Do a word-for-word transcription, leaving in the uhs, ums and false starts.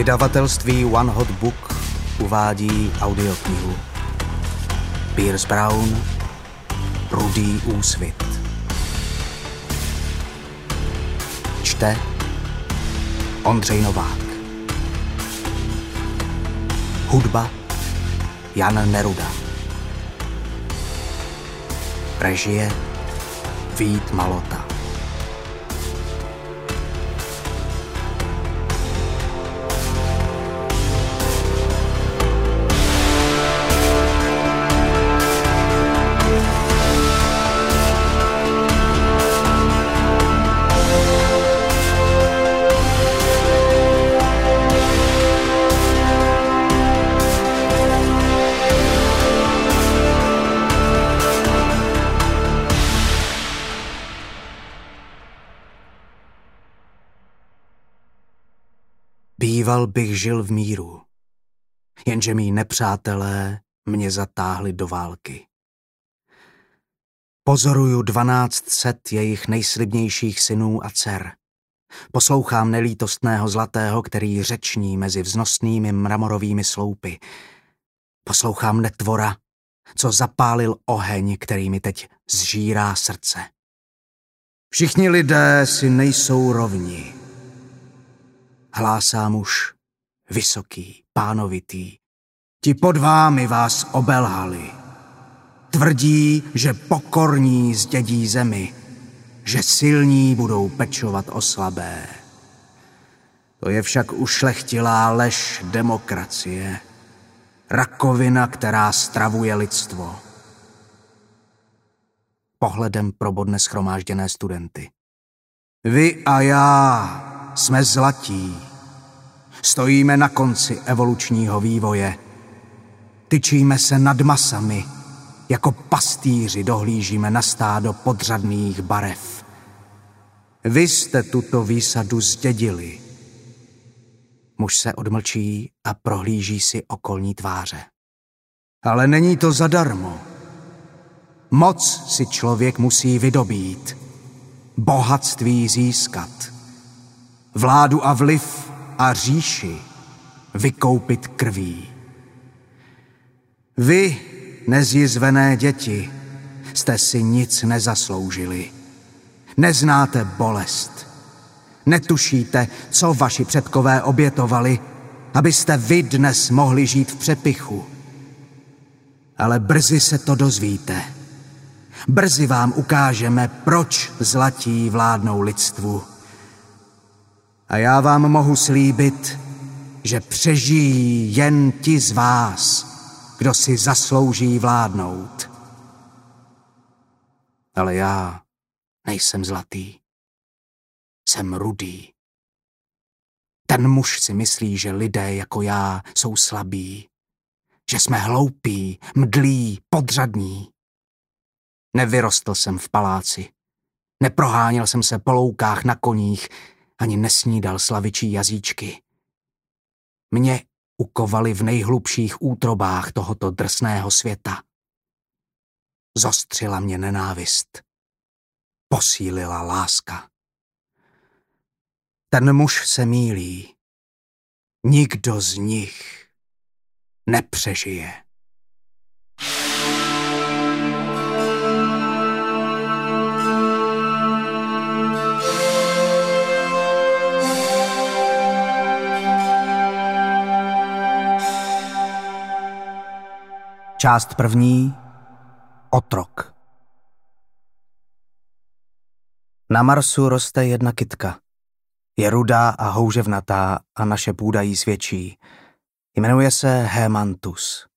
Vydavatelství One Hot Book uvádí audioknihu Pierce Brown, Rudý úsvit. Čte Ondřej Novák. Hudba Jan Neruda. Režie Vít Malota. Býval bych žil v míru, jenže mí nepřátelé mě zatáhli do války. Pozoruju dvanáct set jejich nejslibnějších synů a dcer. Poslouchám nelítostného zlatého, který řeční mezi vznosnými mramorovými sloupy. Poslouchám netvora, co zapálil oheň, který mi teď zžírá srdce. Všichni lidé si nejsou rovni. Hlásá muž, vysoký, pánovitý. Ti pod vámi vás obelhali. Tvrdí, že pokorní zdědí zemi, že silní budou pečovat o slabé. To je však ušlechtilá lež demokracie. Rakovina, která stravuje lidstvo. Pohledem probodne shromážděné studenty. Vy a já jsme zlatí. Stojíme na konci evolučního vývoje. Tyčíme se nad masami. Jako pastýři dohlížíme na stádo podřadných barev. Vy jste tuto výsadu zdědili. Muž se odmlčí a prohlíží si okolní tváře. Ale není to zadarmo. Moc si člověk musí vydobít. Bohatství získat. Vládu a vliv a říši vykoupit krví. Vy, nezjizvené děti, jste si nic nezasloužili. Neznáte bolest. Netušíte, co vaši předkové obětovali, abyste vy dnes mohli žít v přepichu. Ale brzy se to dozvíte. Brzy vám ukážeme, proč zlatí vládnou lidstvu. A já vám mohu slíbit, že přežijí jen ti z vás, kdo si zaslouží vládnout. Ale já nejsem zlatý. Jsem rudý. Ten muž si myslí, že lidé jako já jsou slabí, že jsme hloupí, mdlí, podřadní. Nevyrostl jsem v paláci. Neproháněl jsem se po loukách na koních, ani nesnídal slavičí jazyčky. Mě ukovali v nejhlubších útrobách tohoto drsného světa. Zostřila mě nenávist. Posílila láska. Ten muž se mýlí. Nikdo z nich nepřežije. Část první. Otrok. Na Marsu roste jedna kytka. Je rudá a houževnatá a naše půda jí svědčí. Jmenuje se Hémantus.